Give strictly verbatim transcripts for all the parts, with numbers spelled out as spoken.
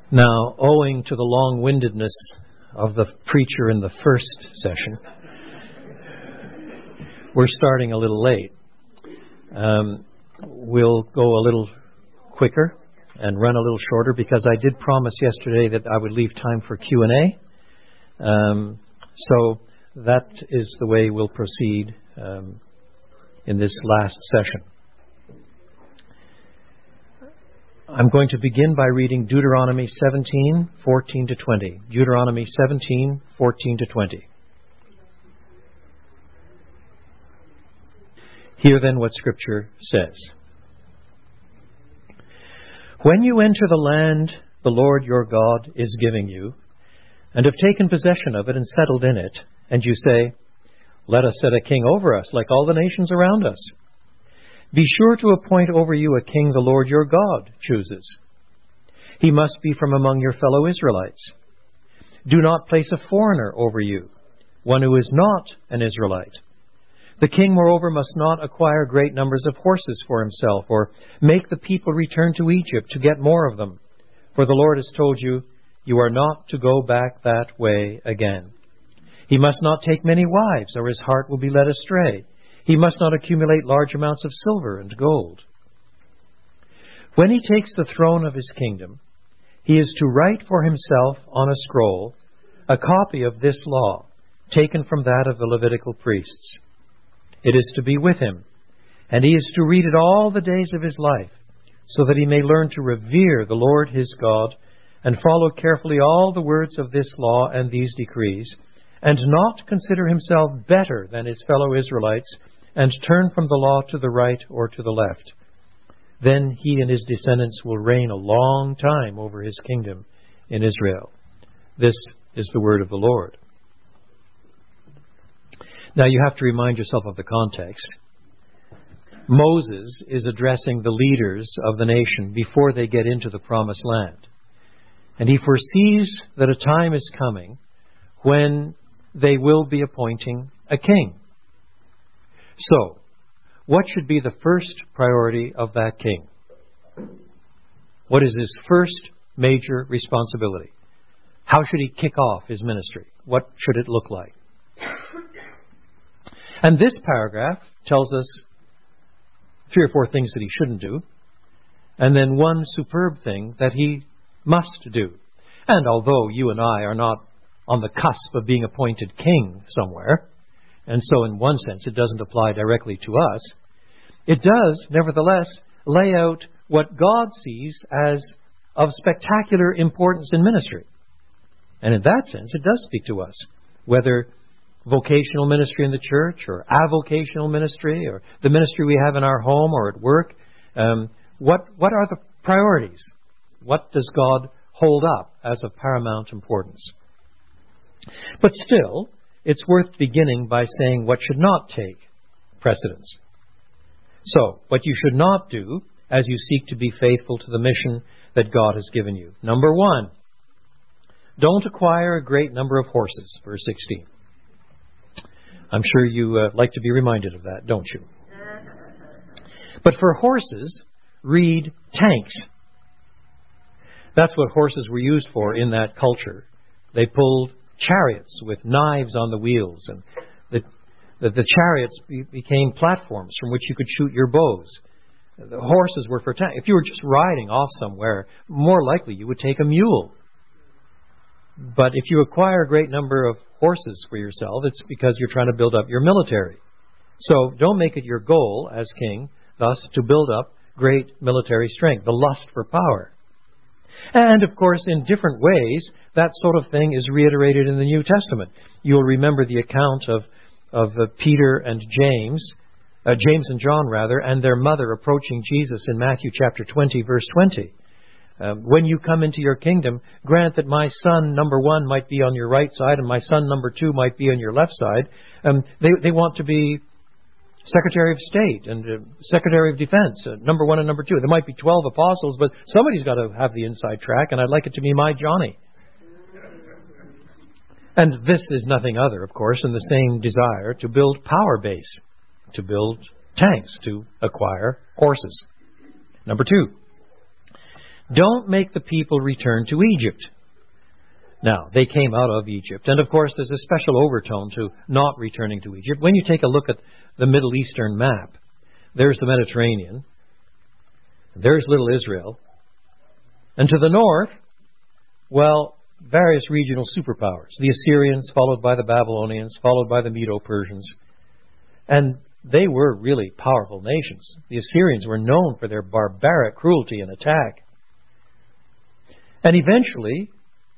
Now, owing to the long-windedness of the preacher in the first session, we're starting a little late. Um, we'll go a little quicker and run a little shorter because I did promise yesterday that I would leave time for Q and A. Um, so that is the way we'll proceed um, in this last session. I'm going to begin by reading Deuteronomy seventeen, fourteen to twenty. Deuteronomy seventeen, fourteen to twenty. Hear then what Scripture says. When you enter the land the Lord your God is giving you, and have taken possession of it and settled in it, and you say, "Let us set a king over us, like all the nations around us," be sure to appoint over you a king the Lord your God chooses. He must be from among your fellow Israelites. Do not place a foreigner over you, one who is not an Israelite. The king, moreover, must not acquire great numbers of horses for himself, or make the people return to Egypt to get more of them. For the Lord has told you, you are not to go back that way again. He must not take many wives, or his heart will be led astray. He must not accumulate large amounts of silver and gold. When he takes the throne of his kingdom, he is to write for himself on a scroll a copy of this law, taken from that of the Levitical priests. It is to be with him, and he is to read it all the days of his life, so that he may learn to revere the Lord his God, and follow carefully all the words of this law and these decrees, and not consider himself better than his fellow Israelites, and turn from the law to the right or to the left. Then he and his descendants will reign a long time over his kingdom in Israel. This is the word of the Lord. Now you have to remind yourself of the context. Moses is addressing the leaders of the nation before they get into the promised land. And he foresees that a time is coming when they will be appointing a king. So, what should be the first priority of that king? What is his first major responsibility? How should he kick off his ministry? What should it look like? And this paragraph tells us three or four things that he shouldn't do, and then one superb thing that he must do. And although you and I are not on the cusp of being appointed king somewhere, and so in one sense it doesn't apply directly to us, it does, nevertheless, lay out what God sees as of spectacular importance in ministry. And in that sense, it does speak to us, whether vocational ministry in the church, or avocational ministry, or the ministry we have in our home or at work. Um, what, what are the priorities? What does God hold up as of paramount importance? But still, it's worth beginning by saying what should not take precedence. So, what you should not do as you seek to be faithful to the mission that God has given you. Number one, don't acquire a great number of horses, verse sixteen. I'm sure you uh, like to be reminded of that, don't you? But for horses, read tanks. That's what horses were used for in that culture. They pulled chariots with knives on the wheels, and the, the, the chariots be, became platforms from which you could shoot your bows. The horses were for tanks. If you were just riding off somewhere, more likely you would take a mule. But if you acquire a great number of horses for yourself, it's because you're trying to build up your military. So don't make it your goal as king, thus, to build up great military strength, the lust for power. And, of course, in different ways, that sort of thing is reiterated in the New Testament. You'll remember the account of, of uh, Peter and James, uh, James and John, rather, and their mother approaching Jesus in Matthew chapter twenty, verse twenty. Um, when you come into your kingdom, grant that my son, number one, might be on your right side, and my son, number two, might be on your left side. Um, they, they want to be Secretary of State and uh, Secretary of Defense, uh, number one and number two. There might be twelve apostles, but somebody's got to have the inside track, and I'd like it to be my Johnny. And this is nothing other, of course, than the same desire to build power base, to build tanks, to acquire horses. Number two, Don't make the people return to Egypt. Now, they came out of Egypt. And of course, there's a special overtone to not returning to Egypt. When you take a look at the Middle Eastern map, there's the Mediterranean. There's little Israel. And to the north, well, various regional superpowers. The Assyrians, followed by the Babylonians, followed by the Medo-Persians. And they were really powerful nations. The Assyrians were known for their barbaric cruelty and attack. And eventually,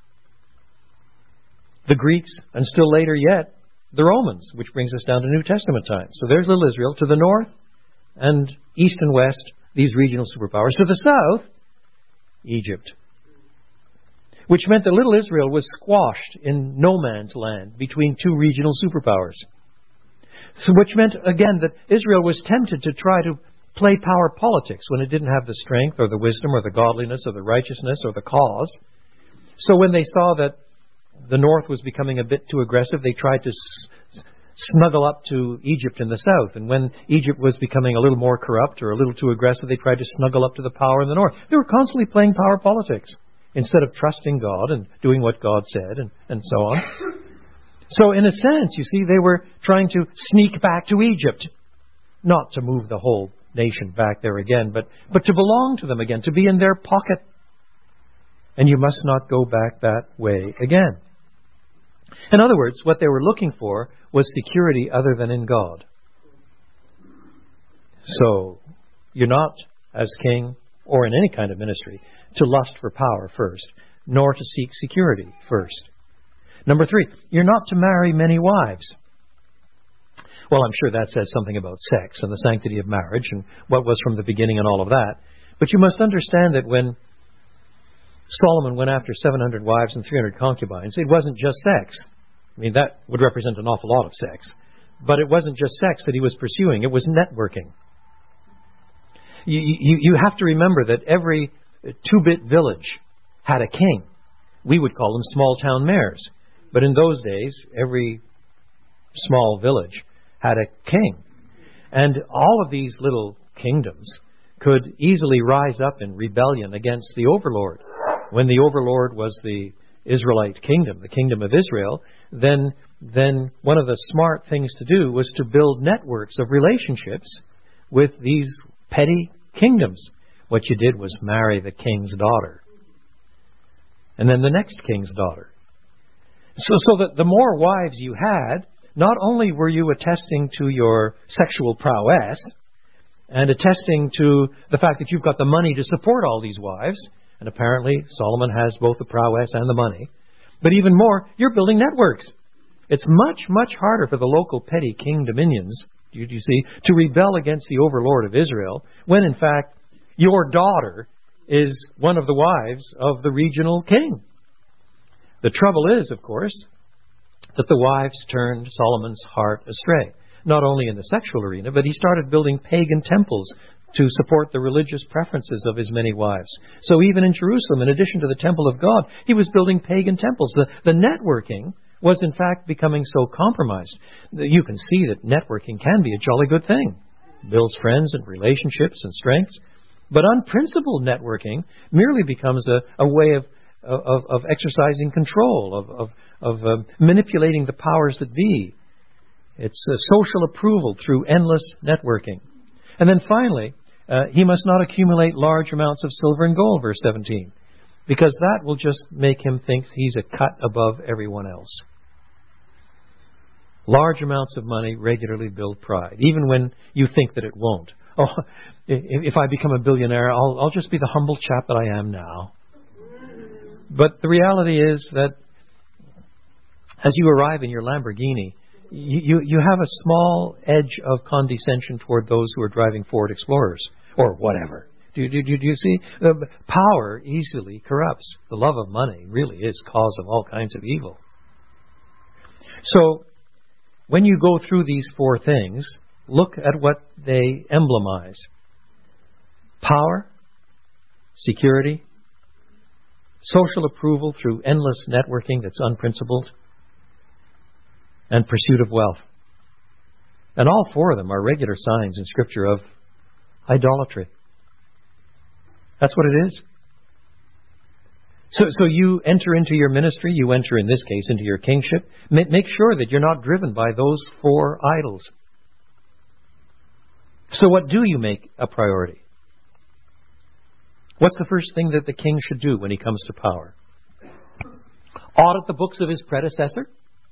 the Greeks, and still later yet, the Romans, which brings us down to New Testament times. So there's little Israel to the north, and east and west, these regional superpowers. To the south, Egypt. Which meant that little Israel was squashed in no man's land between two regional superpowers. So which meant, again, that Israel was tempted to try to play power politics when it didn't have the strength or the wisdom or the godliness or the righteousness or the cause. So when they saw that the north was becoming a bit too aggressive, they tried to s- snuggle up to Egypt in the south. And when Egypt was becoming a little more corrupt or a little too aggressive, they tried to snuggle up to the power in the north. They were constantly playing power politics instead of trusting God and doing what God said and, and so on. So in a sense, you see, they were trying to sneak back to Egypt. Not to move the whole nation back there again, but, but to belong to them again, to be in their pocket. And you must not go back that way again. In other words, what they were looking for was security other than in God. So, you're not, as king or in any kind of ministry, to lust for power first, nor to seek security first. Number three, you're not to marry many wives. Well, I'm sure that says something about sex and the sanctity of marriage and what was from the beginning and all of that. But you must understand that when Solomon went after seven hundred wives and three hundred concubines, it wasn't just sex. I mean, that would represent an awful lot of sex. But it wasn't just sex that he was pursuing. It was networking. You, you, you have to remember that every two-bit village had a king. We would call them small-town mayors. But in those days, every small village had a king. And all of these little kingdoms could easily rise up in rebellion against the overlord. When the overlord was the Israelite kingdom, the kingdom of Israel, then, then one of the smart things to do was to build networks of relationships with these petty kingdoms. What you did was marry the king's daughter. And then the next king's daughter. So, so that the more wives you had, not only were you attesting to your sexual prowess and attesting to the fact that you've got the money to support all these wives, and apparently Solomon has both the prowess and the money, but even more, you're building networks. It's much, much harder for the local petty king dominions, you, you see, to rebel against the overlord of Israel when, in fact, your daughter is one of the wives of the regional king. The trouble is, of course, that the wives turned Solomon's heart astray, not only in the sexual arena, but he started building pagan temples to support the religious preferences of his many wives. So even in Jerusalem, in addition to the temple of God, he was building pagan temples. The, the networking was in fact becoming so compromised. You can see that networking can be a jolly good thing. Builds friends and relationships and strengths. But unprincipled networking merely becomes a, a way of, of, of exercising control, of, of, of uh, manipulating the powers that be. It's uh, social approval through endless networking. And then finally, uh, he must not accumulate large amounts of silver and gold, verse seventeen, because that will just make him think he's a cut above everyone else. Large amounts of money regularly build pride, even when you think that it won't. Oh, if I become a billionaire, I'll, I'll just be the humble chap that I am now. But the reality is that as you arrive in your Lamborghini, you, you, you have a small edge of condescension toward those who are driving Ford Explorers or whatever. Do, do, do, do you see? Uh, power easily corrupts. The love of money really is cause of all kinds of evil. So when you go through these four things, look at what they emblemize. Power, security, social approval through endless networking that's unprincipled, and pursuit of wealth. And all four of them are regular signs in Scripture of idolatry. That's what it is. So, so you enter into your ministry, you enter in this case into your kingship. Make sure that you're not driven by those four idols. So what do you make a priority? What's the first thing that the king should do when he comes to power? Audit the books of his predecessor?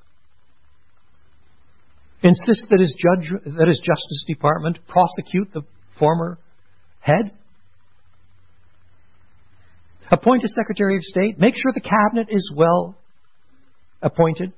Insist that his judge, that his justice department prosecute the former head? Appoint a Secretary of State. Make sure the cabinet is well appointed.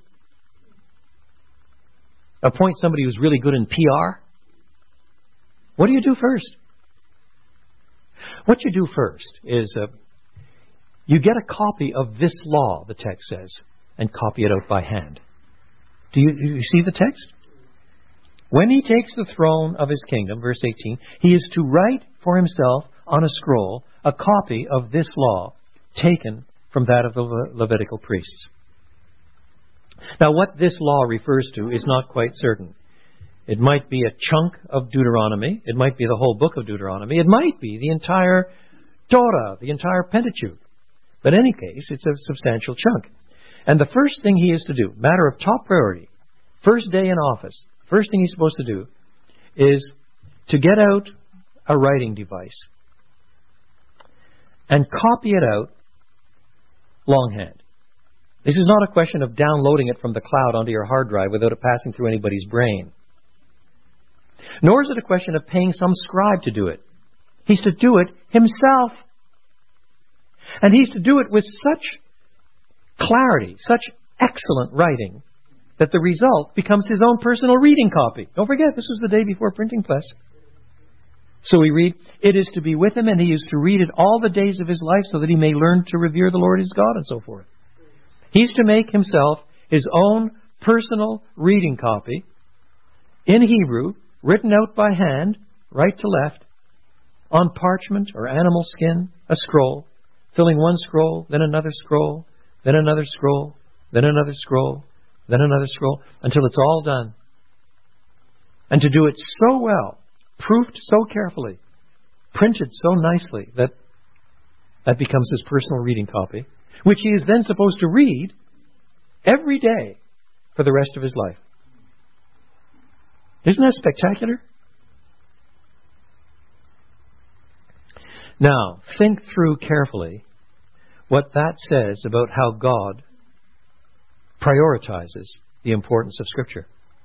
Appoint somebody who's really good in P R. What do you do first? What you do first is uh, you get a copy of this law, the text says, and copy it out by hand. Do you, do you see the text? When he takes the throne of his kingdom, verse eighteen, he is to write for himself on a scroll a copy of this law taken from that of the Le- Levitical priests. Now, what this law refers to is not quite certain. It might be a chunk of Deuteronomy. It might be the whole book of Deuteronomy. It might be the entire Torah, the entire Pentateuch. But in any case, it's a substantial chunk. And the first thing he is to do, matter of top priority, first day in office, first thing he's supposed to do is to get out a writing device and copy it out longhand. This is not a question of downloading it from the cloud onto your hard drive without it passing through anybody's brain. Nor is it a question of paying some scribe to do it. He's to do it himself. And he's to do it with such clarity, such excellent writing, that the result becomes his own personal reading copy. Don't forget, this was the day before printing press. So we read, it is to be with him, and he is to read it all the days of his life so that he may learn to revere the Lord his God, and so forth. He's to make himself his own personal reading copy in Hebrew, written out by hand, right to left, on parchment or animal skin, a scroll, filling one scroll, then another scroll, then another scroll, then another scroll, then another scroll, until it's all done. And to do it so well, proofed so carefully, printed so nicely, that that becomes his personal reading copy, which he is then supposed to read every day for the rest of his life. Isn't that spectacular? Now, think through carefully what that says about how God prioritizes the importance of Scripture.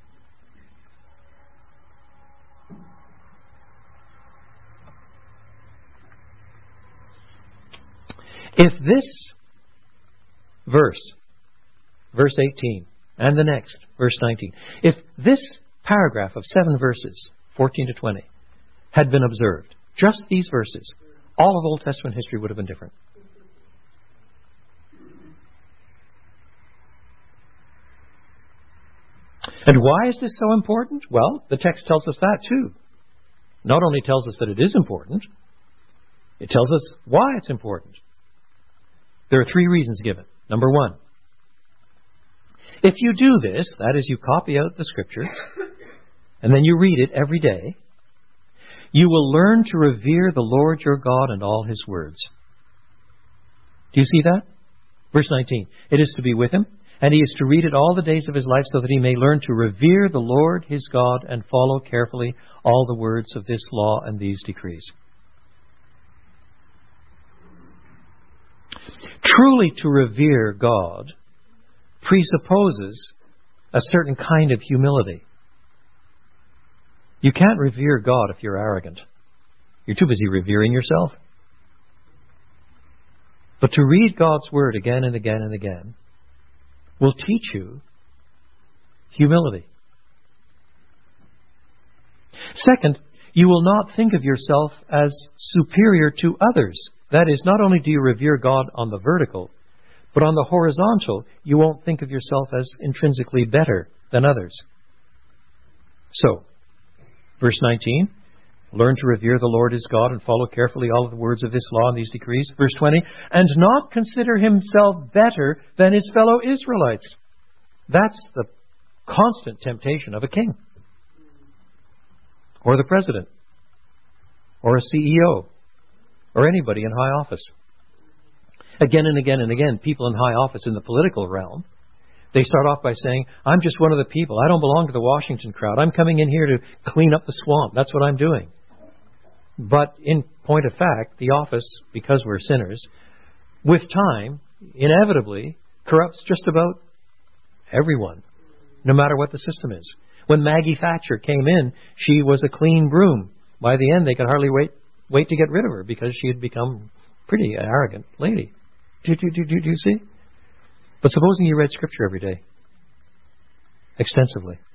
If this verse, verse eighteen, and the next, verse nineteen, if this paragraph of seven verses, fourteen to twenty, had been observed, just these verses, all of Old Testament history would have been different. And why is this so important? Well, the text tells us that too. Not only tells us that it is important, it tells us why it's important. There are three reasons given. Number one, if you do this, that is, you copy out the Scriptures, and then you read it every day, you will learn to revere the Lord your God and all His words. Do you see that? Verse nineteen, it is to be with him, and he is to read it all the days of his life so that he may learn to revere the Lord his God and follow carefully all the words of this law and these decrees. Truly to revere God presupposes a certain kind of humility. You can't revere God if you're arrogant. You're too busy revering yourself. But to read God's Word again and again and again will teach you humility. Second, you will not think of yourself as superior to others. That is, not only do you revere God on the vertical, but on the horizontal, you won't think of yourself as intrinsically better than others. So, verse nineteen, learn to revere the Lord his God and follow carefully all of the words of this law and these decrees. Verse twenty, and not consider himself better than his fellow Israelites. That's the constant temptation of a king, or the president, or a C E O, or anybody in high office. Again and again and again, people in high office in the political realm, they start off by saying, I'm just one of the people. I don't belong to the Washington crowd. I'm coming in here to clean up the swamp. That's what I'm doing. But in point of fact, the office, because we're sinners, with time, inevitably corrupts just about everyone, no matter what the system is. When Maggie Thatcher came in, she was a clean broom. By the end, they could hardly wait wait to get rid of her because she had become a pretty arrogant lady. Do, do, do, do, do you see? But supposing you read Scripture every day, extensively,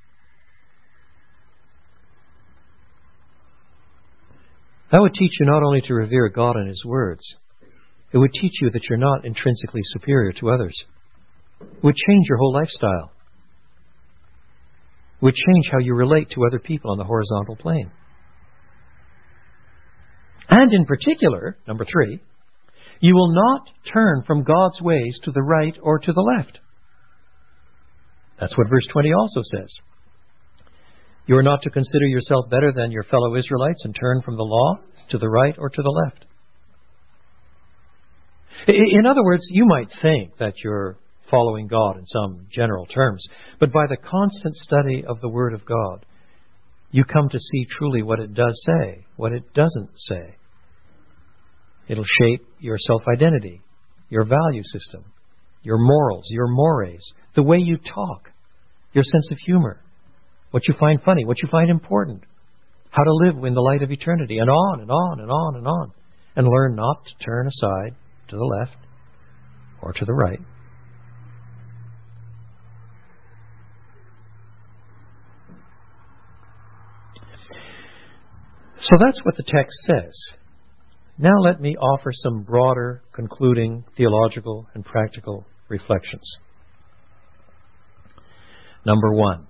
that would teach you not only to revere God and His words, it would teach you that you're not intrinsically superior to others. It would change your whole lifestyle. It would change how you relate to other people on the horizontal plane. And in particular, number three, you will not turn from God's ways to the right or to the left. That's what verse twenty also says. You are not to consider yourself better than your fellow Israelites and turn from the law to the right or to the left. In other words, you might think that you're following God in some general terms, but by the constant study of the Word of God, you come to see truly what it does say, what it doesn't say. It'll shape your self-identity, your value system, your morals, your mores, the way you talk, your sense of humor, what you find funny, what you find important, how to live in the light of eternity, and on and on and on and on, and learn not to turn aside to the left or to the right. So that's what the text says. Now let me offer some broader, concluding theological and practical reflections. Number one,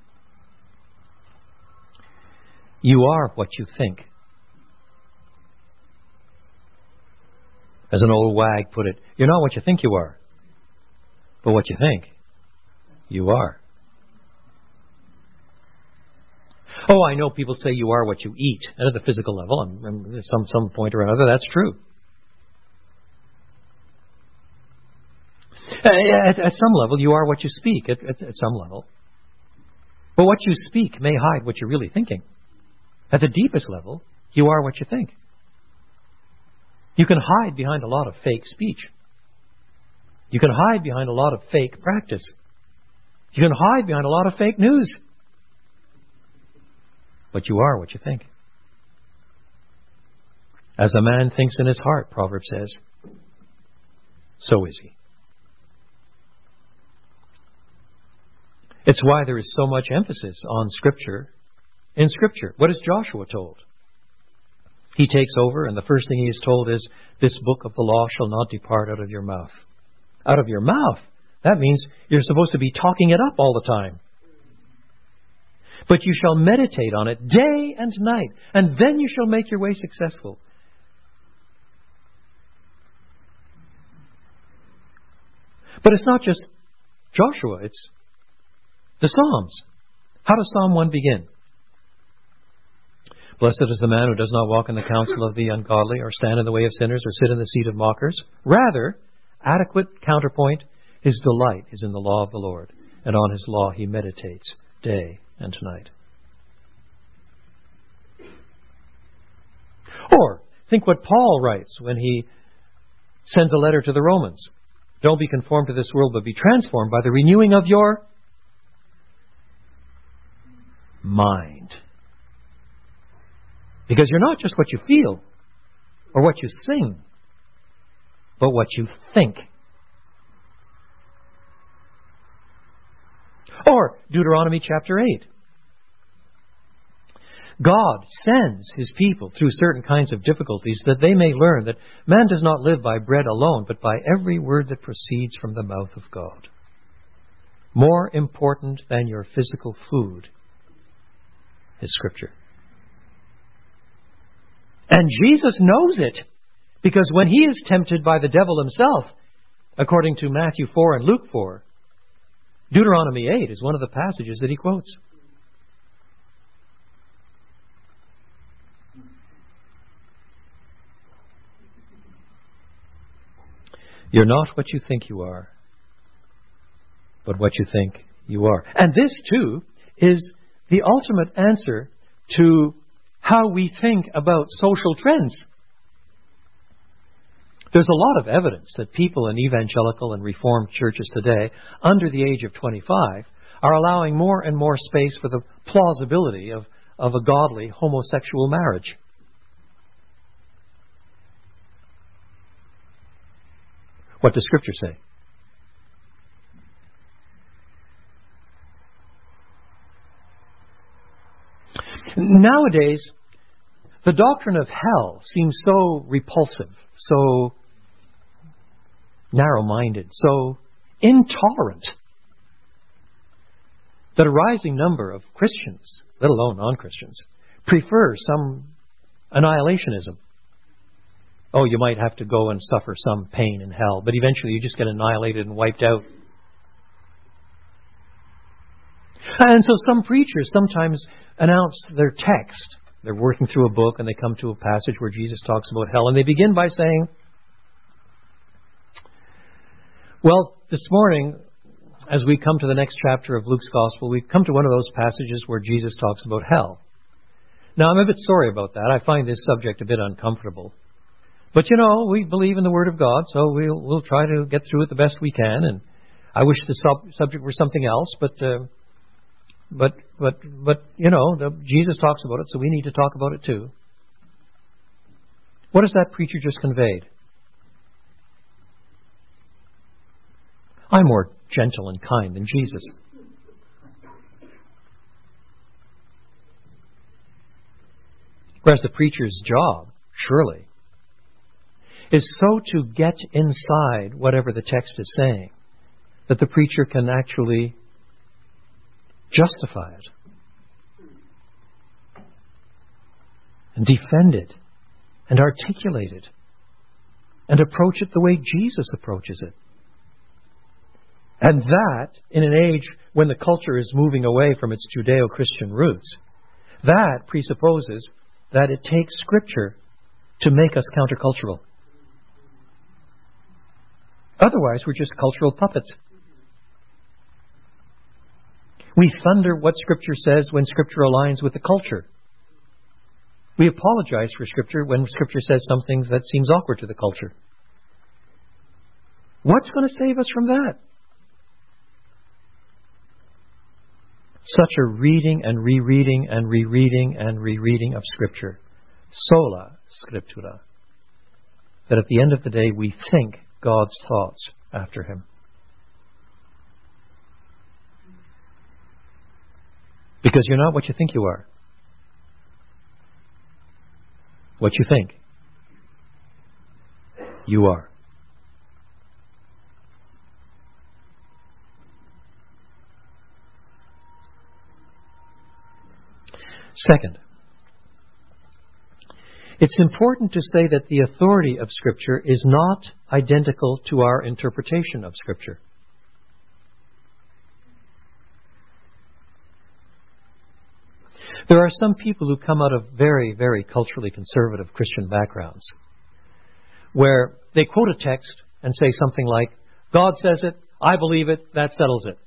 you are what you think. As an old wag put it, you're not what you think you are, but what you think you are. Oh, I know people say you are what you eat. And at the physical level, and some some point or another, that's true. At, at some level, you are what you speak, at, at, at some level. But what you speak may hide what you're really thinking. At the deepest level, you are what you think. You can hide behind a lot of fake speech. You can hide behind a lot of fake practice. You can hide behind a lot of fake news. But you are what you think. As a man thinks in his heart, Proverbs says, so is he. It's why there is so much emphasis on Scripture in Scripture. What is Joshua told? He takes over, and the first thing he is told is, this book of the law shall not depart out of your mouth. Out of your mouth? That means you're supposed to be talking it up all the time. But you shall meditate on it day and night, and then you shall make your way successful. But it's not just Joshua, it's the Psalms. How does Psalm one begin? Blessed is the man who does not walk in the counsel of the ungodly, or stand in the way of sinners, or sit in the seat of mockers. Rather, adequate counterpoint, his delight is in the law of the Lord, and on his law he meditates day and night. Or, think what Paul writes when he sends a letter to the Romans. Don't be conformed to this world, but be transformed by the renewing of your mind. Because you're not just what you feel or what you sing, but what you think. Or Deuteronomy chapter eight. God sends His people through certain kinds of difficulties that they may learn that man does not live by bread alone, but by every word that proceeds from the mouth of God. More important than your physical food is Scripture. And Jesus knows it, because when He is tempted by the devil himself, according to Matthew four and Luke four, Deuteronomy eight is one of the passages that He quotes. You're not what you think you are, but what you think you are. And this, too, is the ultimate answer to how we think about social trends. There's a lot of evidence that people in evangelical and reformed churches today, under the age of twenty-five, are allowing more and more space for the plausibility of, of a godly homosexual marriage. What does Scripture say? Nowadays, the doctrine of hell seems so repulsive, so narrow-minded, so intolerant, that a rising number of Christians, let alone non-Christians, prefer some annihilationism. Oh, you might have to go and suffer some pain in hell, but eventually you just get annihilated and wiped out. And so some preachers sometimes announce their text. They're working through a book and they come to a passage where Jesus talks about hell, and they begin by saying, well, this morning, as we come to the next chapter of Luke's Gospel, we come to one of those passages where Jesus talks about hell. Now, I'm a bit sorry about that. I find this subject a bit uncomfortable. But, you know, we believe in the Word of God, so we'll, we'll try to get through it the best we can. And I wish the sub- subject were something else, but, uh, but, but, but, you know, the, Jesus talks about it, so we need to talk about it too. What has that preacher just conveyed? I'm more gentle and kind than Jesus. Whereas the preacher's job, surely, is so to get inside whatever the text is saying that the preacher can actually justify it and defend it and articulate it and approach it the way Jesus approaches it. And that, in an age when the culture is moving away from its Judeo-Christian roots, that presupposes that it takes Scripture to make us countercultural. Otherwise, we're just cultural puppets. We thunder what Scripture says when Scripture aligns with the culture. We apologize for Scripture when Scripture says something that seems awkward to the culture. What's going to save us from that? Such a reading and rereading and rereading and rereading of Scripture. Sola Scriptura. That at the end of the day we think God's thoughts after Him. Because you're not what you think you are. What you think, you are. Second, it's important to say that the authority of Scripture is not identical to our interpretation of Scripture. There are some people who come out of very, very culturally conservative Christian backgrounds where they quote a text and say something like, God says it, I believe it, that settles it.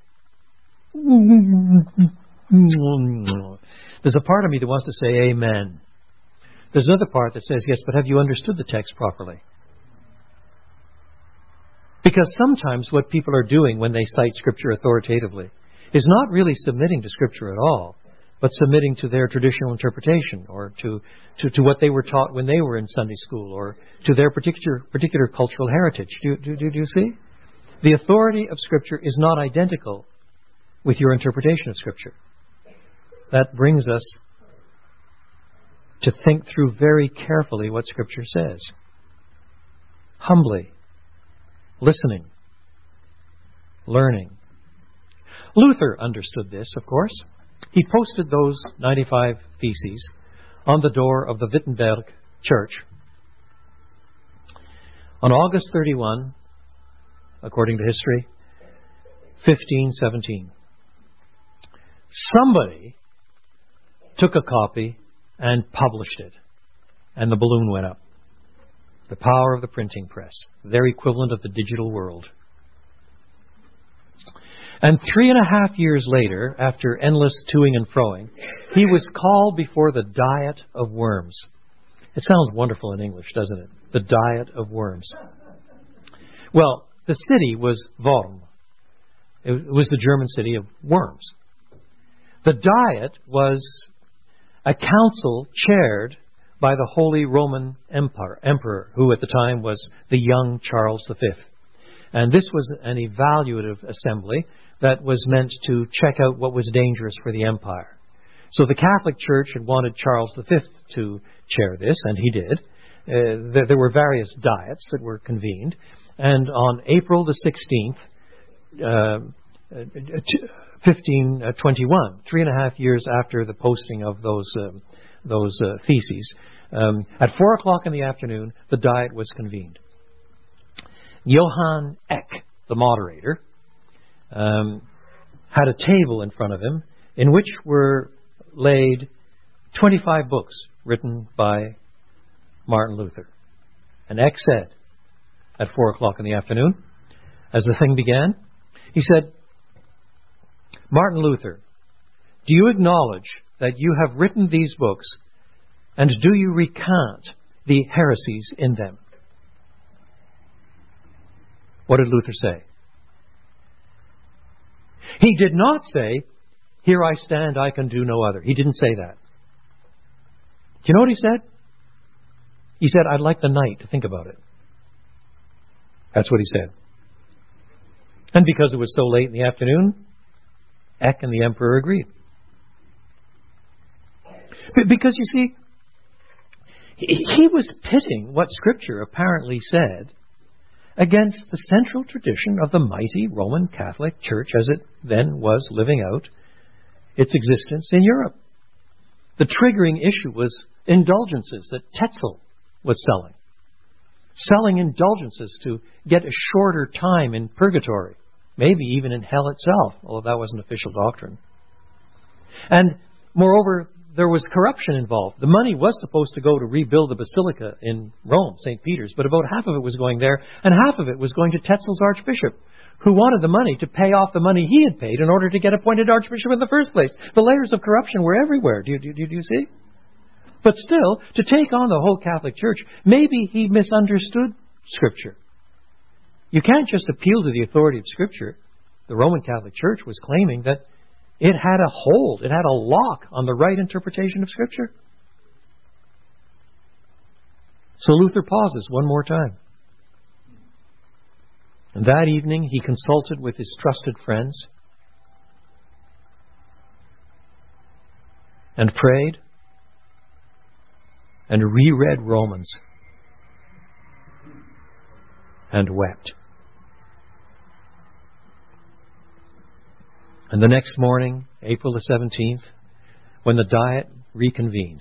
There's a part of me that wants to say amen. There's another part that says, yes, but have you understood the text properly? Because sometimes what people are doing when they cite Scripture authoritatively is not really submitting to Scripture at all, but submitting to their traditional interpretation or to, to, to what they were taught when they were in Sunday school or to their particular particular cultural heritage. Do, do, do, do you see? The authority of Scripture is not identical with your interpretation of Scripture. That brings us to think through very carefully what Scripture says. Humbly, listening, learning. Luther understood this, of course. He posted those ninety-five Theses on the door of the Wittenberg Church on August thirty-first, according to history, fifteen seventeen. Somebody took a copy and published it, and the balloon went up. The power of the printing press, their equivalent of the digital world. And three and a half years later, after endless toing and froing, he was called before the Diet of Worms. It sounds wonderful in English, doesn't it? The Diet of Worms. Well, the city was Worm. It was the German city of worms. The Diet was a council chaired by the Holy Roman Empire, Emperor, who at the time was the young Charles the Fifth. And this was an evaluative assembly that was meant to check out what was dangerous for the empire. So the Catholic Church had wanted Charles the Fifth to chair this, and he did. Uh, there were various diets that were convened. And on April the sixteenth, uh, fifteen twenty-one, three and a half years after the posting of those um, those uh, theses, um, at four o'clock in the afternoon, the Diet was convened. Johann Eck, the moderator, um, had a table in front of him in which were laid twenty-five books written by Martin Luther. And Eck said, at four o'clock in the afternoon, as the thing began, he said, Martin Luther, do you acknowledge that you have written these books, and do you recant the heresies in them? What did Luther say? He did not say, here I stand, I can do no other. He didn't say that. Do you know what he said? He said, I'd like the night to think about it. That's what he said. And because it was so late in the afternoon, Eck and the emperor agreed. Because, you see, he was pitting what Scripture apparently said against the central tradition of the mighty Roman Catholic Church as it then was living out its existence in Europe. The triggering issue was indulgences that Tetzel was selling. Selling indulgences to get a shorter time in purgatory, maybe even in hell itself, although that wasn't official doctrine. And moreover, there was corruption involved. The money was supposed to go to rebuild the basilica in Rome, Saint Peter's, but about half of it was going there, and half of it was going to Tetzel's archbishop, who wanted the money to pay off the money he had paid in order to get appointed archbishop in the first place. The layers of corruption were everywhere. Do you, do you, do you see? But still, to take on the whole Catholic Church, maybe he misunderstood Scripture. You can't just appeal to the authority of Scripture. The Roman Catholic Church was claiming that it had a hold, it had a lock on the right interpretation of Scripture. So Luther pauses one more time. And that evening he consulted with his trusted friends and prayed and reread Romans and wept. And the next morning, April the seventeenth, when the Diet reconvened,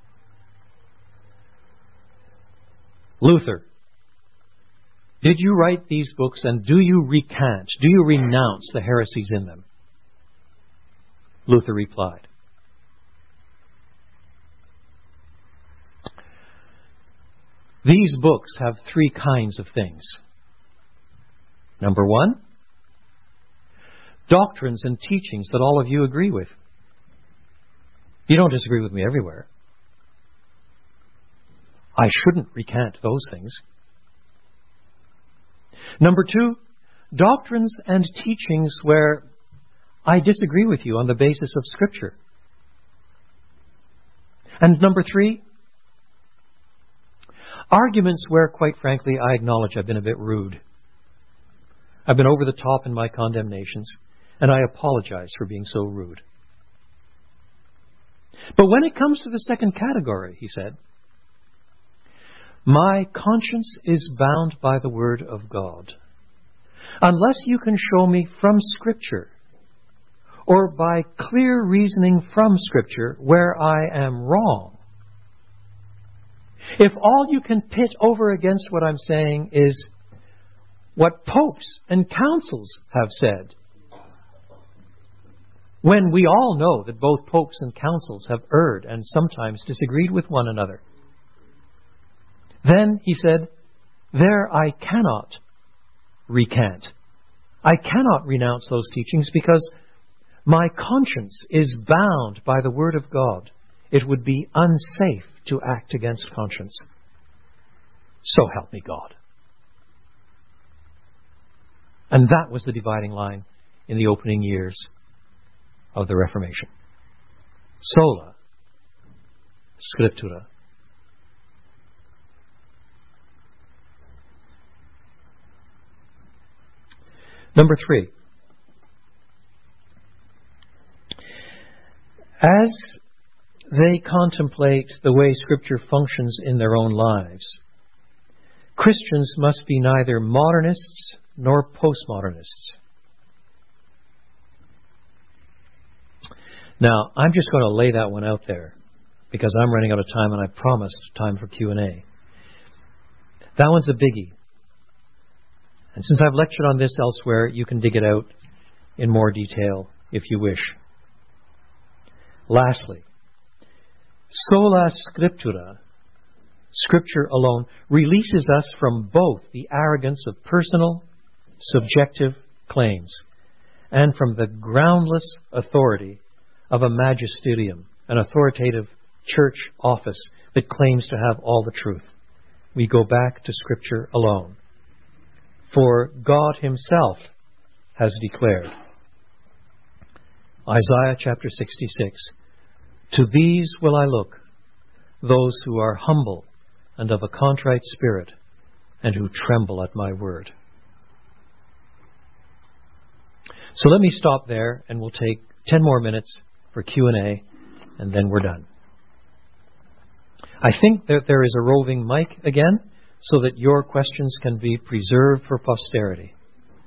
Luther, did you write these books and do you recant, do you renounce the heresies in them? Luther replied, these books have three kinds of things. Number one, doctrines and teachings that all of you agree with. You don't disagree with me everywhere. I shouldn't recant those things. Number two, doctrines and teachings where I disagree with you on the basis of Scripture. And number three, arguments where, quite frankly, I acknowledge I've been a bit rude. I've been over the top in my condemnations, and I apologize for being so rude. But when it comes to the second category, he said, my conscience is bound by the Word of God. Unless you can show me from Scripture, or by clear reasoning from Scripture, where I am wrong, if all you can pit over against what I'm saying is what popes and councils have said, when we all know that both popes and councils have erred and sometimes disagreed with one another, Then, he said, there I cannot recant. I cannot renounce those teachings because my conscience is bound by the Word of God. It would be unsafe to act against conscience. So help me God. And that was the dividing line in the opening years of the Reformation. Sola Scriptura. Number three. As they contemplate the way Scripture functions in their own lives, Christians must be neither modernists nor postmodernists. Now, I'm just going to lay that one out there because I'm running out of time and I promised time for Q and A. That one's a biggie. And since I've lectured on this elsewhere, you can dig it out in more detail if you wish. Lastly, sola scriptura, Scripture alone, releases us from both the arrogance of personal, subjective claims and from the groundless authority of a magisterium, an authoritative church office that claims to have all the truth. We go back to Scripture alone. For God Himself has declared, Isaiah chapter sixty-six, to these will I look, those who are humble and of a contrite spirit, and who tremble at my word. So let me stop there, and we'll take ten more minutes for Q and A, and then we're done. I think that there is a roving mic again, so that your questions can be preserved for posterity.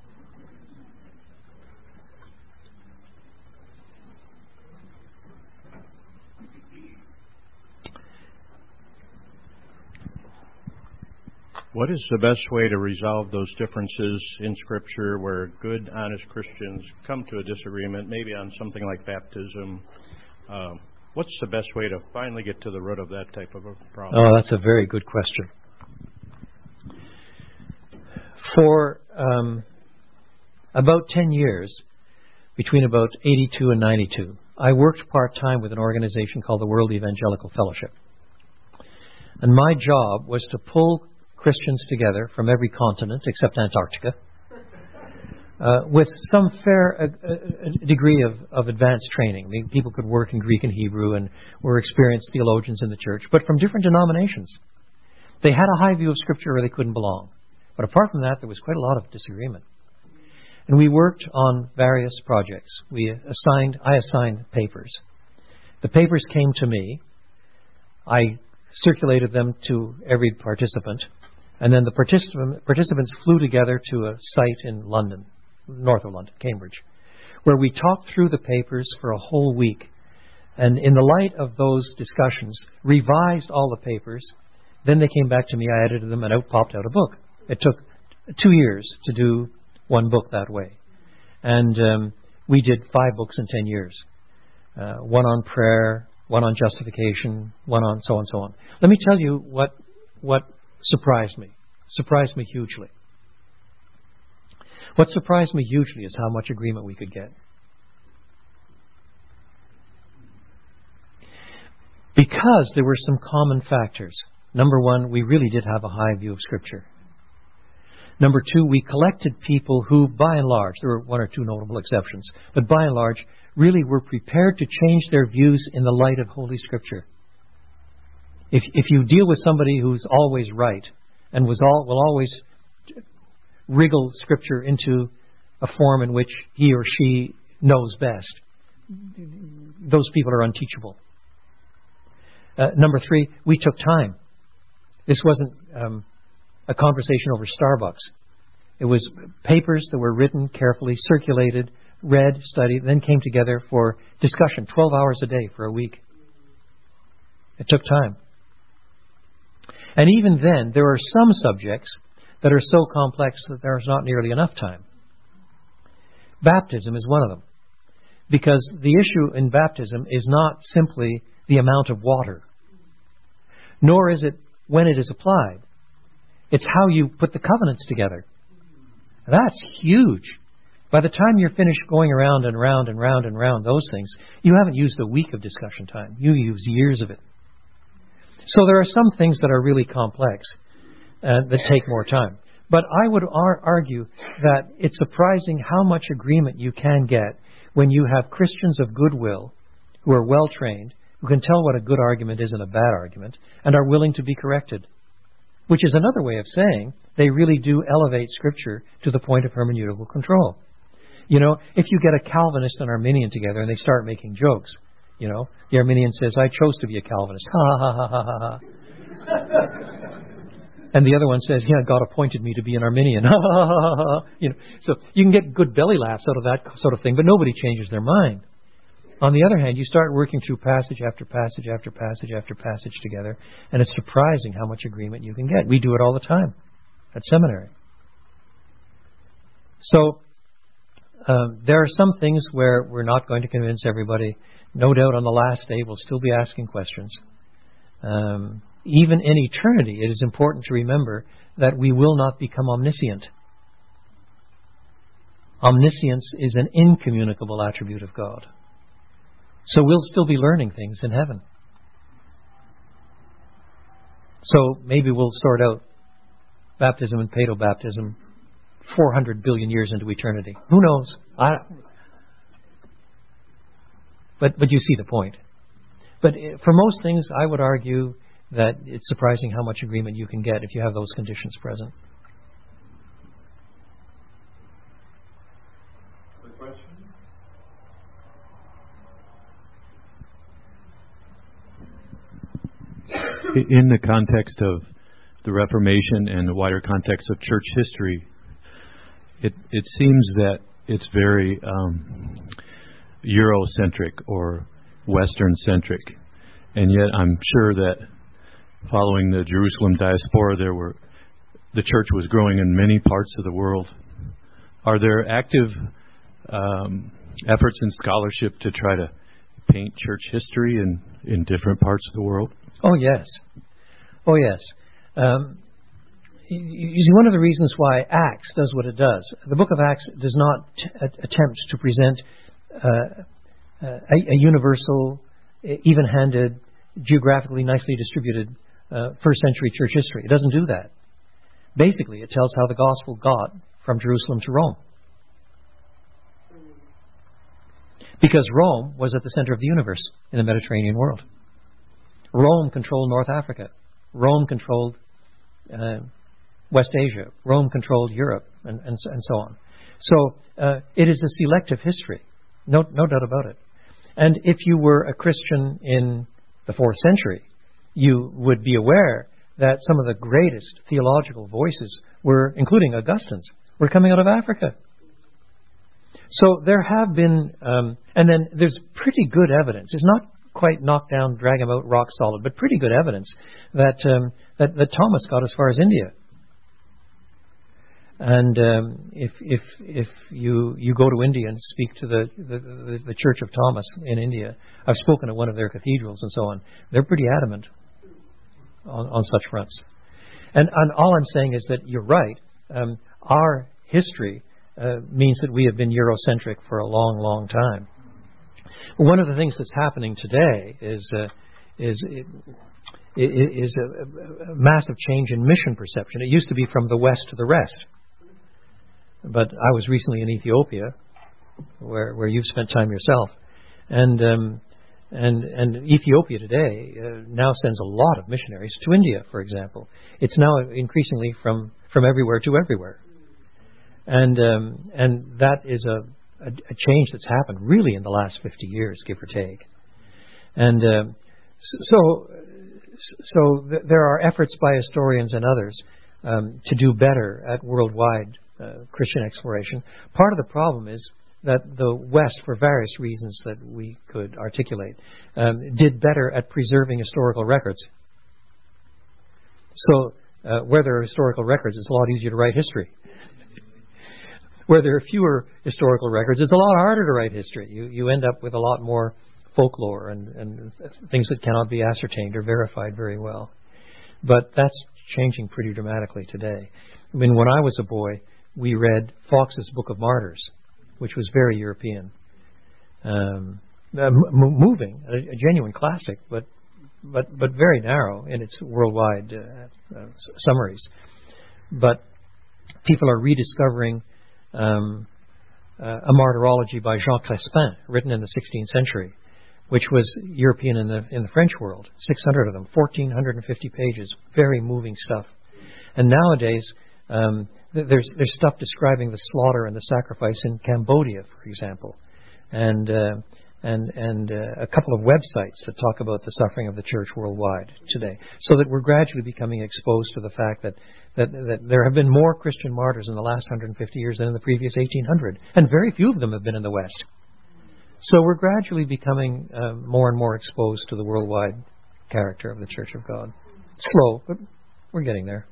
What is the best way to resolve those differences in Scripture where good, honest Christians come to a disagreement, maybe on something like baptism? Uh, what's the best way to finally get to the root of that type of a problem? Oh, that's a very good question. For um, about ten years, between about eighty-two and ninety-two, I worked part-time with an organization called the World Evangelical Fellowship. And my job was to pull Christians together from every continent except Antarctica, uh, with some fair uh, uh, degree of, of advanced training. I mean, people could work in Greek and Hebrew and were experienced theologians in the church, but from different denominations. They had a high view of Scripture or they couldn't belong. But apart from that, there was quite a lot of disagreement. And we worked on various projects. We assigned, I assigned papers. The papers came to me. I circulated them to every participant. And then the particip- participants flew together to a site in London, north of London, Cambridge, where we talked through the papers for a whole week. And in the light of those discussions, revised all the papers. Then they came back to me, I edited them, and out popped out a book. It took two years to do one book that way. And um, we did five books in ten years. Uh, one on prayer, one on justification, one on so on and so on. Let me tell you what what surprised me. Surprised me hugely. What surprised me hugely is how much agreement we could get. Because there were some common factors. Number one, we really did have a high view of Scripture. Number two, we collected people who, by and large, there were one or two notable exceptions, but by and large, really were prepared to change their views in the light of Holy Scripture. If if you deal with somebody who's always right and was all will always wriggle Scripture into a form in which he or she knows best, those people are unteachable. Uh, number three, we took time. This wasn't um, a conversation over Starbucks. It was papers that were written carefully, circulated, read, studied, then came together for discussion, twelve hours a day for a week. It took time. And even then, there are some subjects that are so complex that there's not nearly enough time. Baptism is one of them. Because the issue in baptism is not simply the amount of water, nor is it when it is applied. It's how you put the covenants together. That's huge. By the time you're finished going around and round and round and round those things, you haven't used a week of discussion time. You use years of it. So there are some things that are really complex uh, that take more time. But I would ar- argue that it's surprising how much agreement you can get when you have Christians of goodwill who are well trained, who can tell what a good argument is and a bad argument, and are willing to be corrected. Which is another way of saying they really do elevate Scripture to the point of hermeneutical control. You know, if you get a Calvinist and Arminian together and they start making jokes, you know, the Arminian says, I chose to be a Calvinist. Ha ha ha ha ha ha. And the other one says, yeah, God appointed me to be an Arminian. Ha ha ha ha. You know, so you can get good belly laughs out of that sort of thing, but nobody changes their mind. On the other hand, you start working through passage after passage after passage after passage together, and it's surprising how much agreement you can get. We do it all the time at seminary. So um, there are some things where we're not going to convince everybody. No doubt on the last day we'll still be asking questions. Um, even in eternity, it is important to remember that we will not become omniscient. Omniscience is an incommunicable attribute of God. So we'll still be learning things in heaven. So maybe we'll sort out baptism and paedobaptism four hundred billion years into eternity. Who knows? I, but but you see the point. But for most things, I would argue that it's surprising how much agreement you can get if you have those conditions present. In the context of the Reformation and the wider context of church history, it it seems that it's very um, Eurocentric or Western-centric. And yet I'm sure that following the Jerusalem diaspora, there were the church was growing in many parts of the world. Are there active um, efforts in scholarship to try to paint church history in, in different parts of the world? Oh, yes. Oh, yes. Um, you, you see, one of the reasons why Acts does what it does, the book of Acts does not t- attempt to present uh, uh, a, a universal, even-handed, geographically nicely distributed uh, first century church history. It doesn't do that. Basically, it tells how the gospel got from Jerusalem to Rome. Because Rome was at the center of the universe in the Mediterranean world. Rome controlled North Africa. Rome controlled uh, West Asia. Rome controlled Europe, and, and, and so on. So uh, it is a selective history, no, no doubt about it. And if you were a Christian in the fourth century, you would be aware that some of the greatest theological voices were, including Augustine's, were coming out of Africa. So there have been, um, and then there's pretty good evidence. It's not quite knock down, drag him out, rock solid, but pretty good evidence that um, that, that Thomas got as far as India. And um, if if if you you go to India and speak to the, the the Church of Thomas in India, I've spoken at one of their cathedrals and so on. They're pretty adamant on, on such fronts. And, and all I'm saying is that you're right. Um, our history uh, means that we have been Eurocentric for a long, long time. One of the things that's happening today is uh, is it, is a, a massive change in mission perception. It used to be from the west to the rest. But I was recently in Ethiopia, where where you've spent time yourself, and um, and and Ethiopia today uh, now sends a lot of missionaries to India, for example. It's now increasingly from, from everywhere to everywhere, and um, and that is a, a a change that's happened really in the last fifty years, give or take. And uh, so so th- there are efforts by historians and others um, to do better at worldwide Uh, Christian exploration. Part of the problem is that the West, for various reasons that we could articulate, um, did better at preserving historical records. So, uh, where there are historical records, it's a lot easier to write history. Where there are fewer historical records, it's a lot harder to write history. You you end up with a lot more folklore and, and things that cannot be ascertained or verified very well. But that's changing pretty dramatically today. I mean, when I was a boy, we read Fox's Book of Martyrs, which was very European. Um, uh, m- moving, a, a genuine classic, but but but very narrow in its worldwide uh, uh, summaries. But people are rediscovering um, uh, a martyrology by Jean Crespin, written in the sixteenth century, which was European in the in the French world. six hundred of them, one thousand four hundred fifty pages, very moving stuff. And nowadays, um, th- there's there's stuff describing the slaughter and the sacrifice in Cambodia, for example, and uh, and and uh, a couple of websites that talk about the suffering of the church worldwide today. So that we're gradually becoming exposed to the fact that that, that there have been more Christian martyrs in the last one hundred fifty years than in the previous eighteen hundred, and very few of them have been in the West. So we're gradually becoming uh, more and more exposed to the worldwide character of the Church of God. Slow, but we're getting there.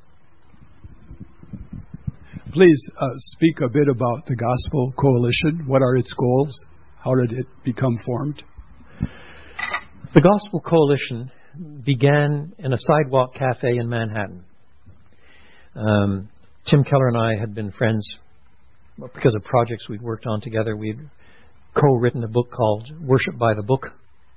Please uh, speak a bit about the Gospel Coalition. What are its goals? How did it become formed? The Gospel Coalition began in a sidewalk cafe in Manhattan. Um, Tim Keller and I had been friends because of projects we'd worked on together. We'd co-written a book called Worship by the Book.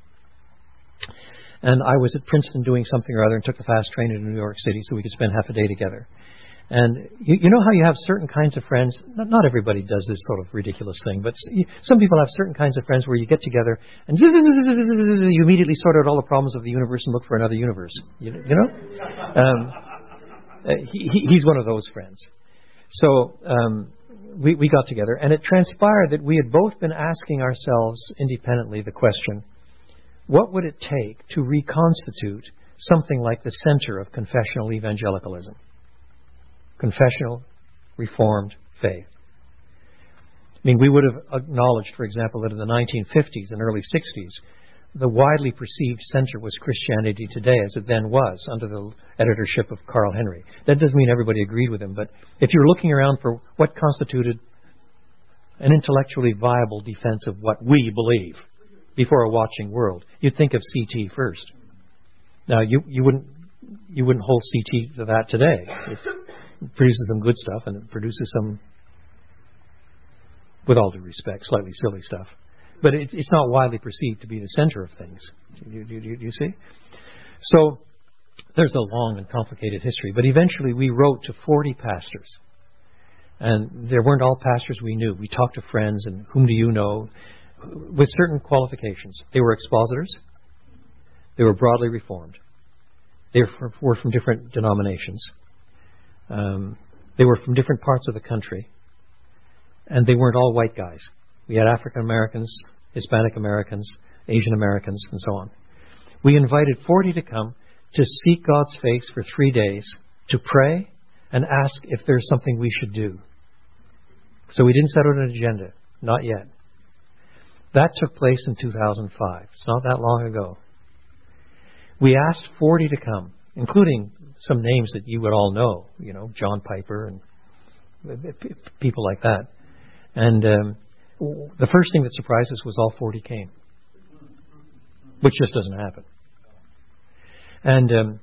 And I was at Princeton doing something or other and took the fast train into New York City so we could spend half a day together. And you, you know how you have certain kinds of friends, not, not everybody does this sort of ridiculous thing, but some people have certain kinds of friends where you get together and you immediately sort out all the problems of the universe and look for another universe. You, you know? Um, he, he, he's one of those friends. So um, we, we got together, and it transpired that we had both been asking ourselves independently the question, what would it take to reconstitute something like the center of confessional evangelicalism? Confessional, Reformed faith. I mean, we would have acknowledged, for example, that in the nineteen fifties and early sixties, the widely perceived center was Christianity Today, as it then was, under the editorship of Carl Henry. That doesn't mean everybody agreed with him, but if you're looking around for what constituted an intellectually viable defense of what we believe before a watching world, you'd think of C T first. Now, you, you wouldn't you wouldn't hold C T to that today. It's, It produces some good stuff, and it produces some, with all due respect, slightly silly stuff. But it, it's not widely perceived to be the center of things. Do you, do, you, do you see? So there's a long and complicated history. But eventually we wrote to forty pastors. And they weren't all pastors we knew. We talked to friends and whom do you know, with certain qualifications. They were expositors. They were broadly reformed. They were, were from different denominations. Um, they were from different parts of the country, and they weren't all white guys. We had African Americans, Hispanic Americans, Asian Americans, and so on. We invited forty to come to seek God's face for three days, to pray and ask if there's something we should do. So we didn't set out an agenda, not yet. That took place in two thousand five. It's not that long ago. We asked forty to come, including some names that you would all know, you know, John Piper and people like that. And um, the first thing that surprised us was all forty came, which just doesn't happen. And um,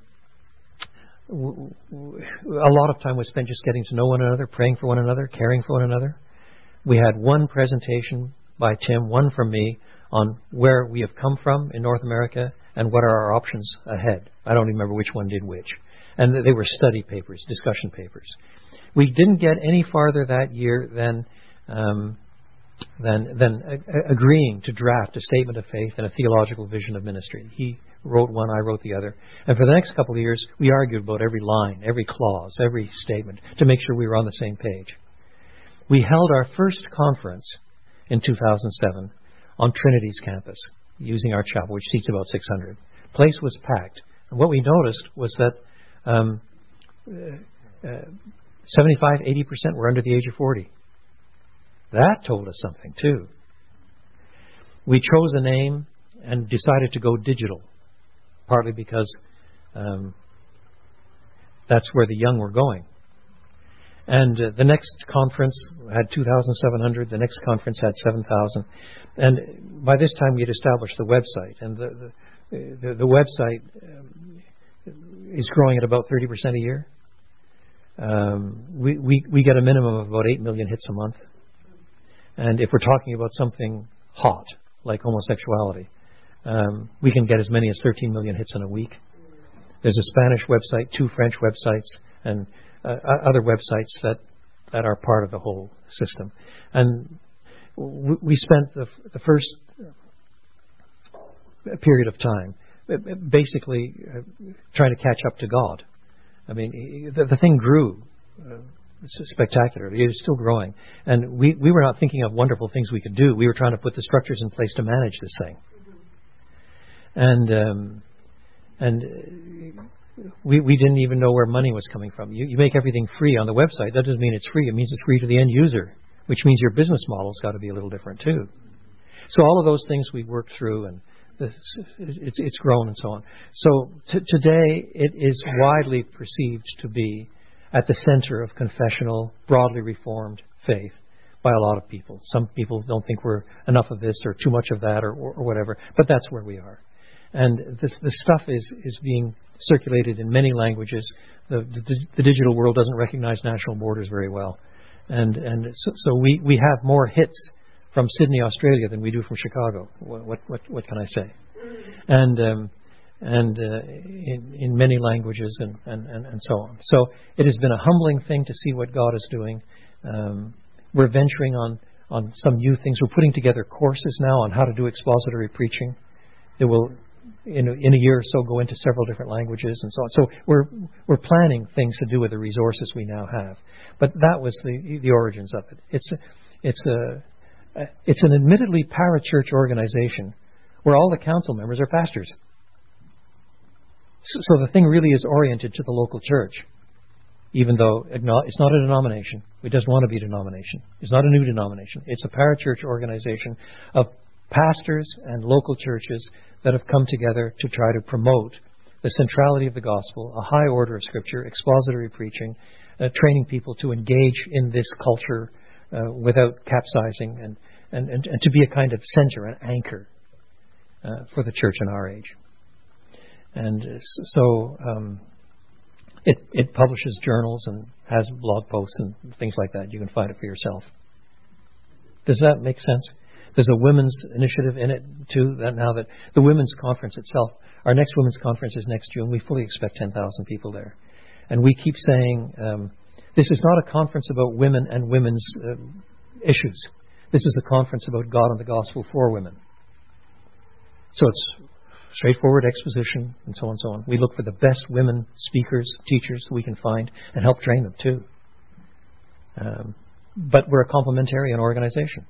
w- w- a lot of time was spent just getting to know one another, praying for one another, caring for one another. We had one presentation by Tim, one from me, on where we have come from in North America and what are our options ahead. I don't remember which one did which. And they were study papers, discussion papers. We didn't get any farther that year than um, than, than a- agreeing to draft a statement of faith and a theological vision of ministry. He wrote one, I wrote the other. And for the next couple of years, we argued about every line, every clause, every statement to make sure we were on the same page. We held our first conference in two thousand seven on Trinity's campus, using our chapel, which seats about six hundred. Place was packed. And what we noticed was that Um, uh, uh, seventy-five, eighty percent were under the age of forty. That told us something, too. We chose a name and decided to go digital, partly because um, that's where the young were going. And uh, the next conference had two thousand seven hundred. The next conference had seven thousand. And by this time, we had established the website. And the, the, the, the website... Um, is growing at about thirty percent a year. Um, we, we, we get a minimum of about eight million hits a month. And if we're talking about something hot, like homosexuality, um, we can get as many as thirteen million hits in a week. There's a Spanish website, two French websites, and uh, other websites that, that are part of the whole system. And w- we spent the, the first period of time basically uh, trying to catch up to God. I mean, the, the thing grew uh, spectacularly. It is still growing. And we, we were not thinking of wonderful things we could do. We were trying to put the structures in place to manage this thing. And um, and we we didn't even know where money was coming from. You, you make everything free on the website. That doesn't mean it's free. It means it's free to the end user, which means your business model's got to be a little different too. So all of those things we worked through, and this, it's, it's grown and so on. So t- today it is widely perceived to be at the center of confessional, broadly reformed faith by a lot of people. Some people don't think we're enough of this or too much of that or, or, or whatever, but that's where we are. And this, this stuff is, is being circulated in many languages. The, the, the digital world doesn't recognize national borders very well. And, and so, so we, we have more hits from Sydney, Australia than we do from Chicago. What, what, what, what can I say? And, um, and uh, in, in many languages and, and, and, and so on. So it has been a humbling thing to see what God is doing. Um, we're venturing on, on some new things. We're putting together courses now on how to do expository preaching. It will, in a, in a year or so, go into several different languages and so on. So we're we're planning things to do with the resources we now have. But that was the the origins of it. It's a, it's a it's an admittedly parachurch organization where all the council members are pastors. So, so the thing really is oriented to the local church, even though it's not a denomination. It doesn't want to be a denomination. It's not a new denomination. It's a parachurch organization of pastors and local churches that have come together to try to promote the centrality of the gospel, a high order of Scripture, expository preaching, uh, training people to engage in this culture uh, without capsizing, and, and, and, and to be a kind of center, an anchor uh, for the church in our age. And uh, so um, it, it publishes journals and has blog posts and things like that. You can find it for yourself. Does that make sense? There's a women's initiative in it, too, that now that the women's conference itself, our next women's conference is next June. We fully expect ten thousand people there. And we keep saying, um, this is not a conference about women and women's uh, issues. This is a conference about God and the gospel for women. So it's straightforward exposition and so on and so on. We look for the best women speakers, teachers we can find, and help train them, too. Um, but we're a complementarian organization.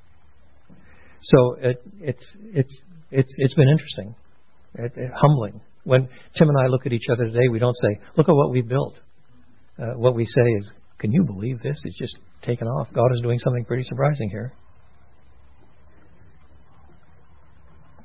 So it, it's it's it's it's been interesting, it, it, humbling. When Tim and I look at each other today, we don't say, "Look at what we built." Uh, what we say is, "Can you believe this? It's just taken off. God is doing something pretty surprising here."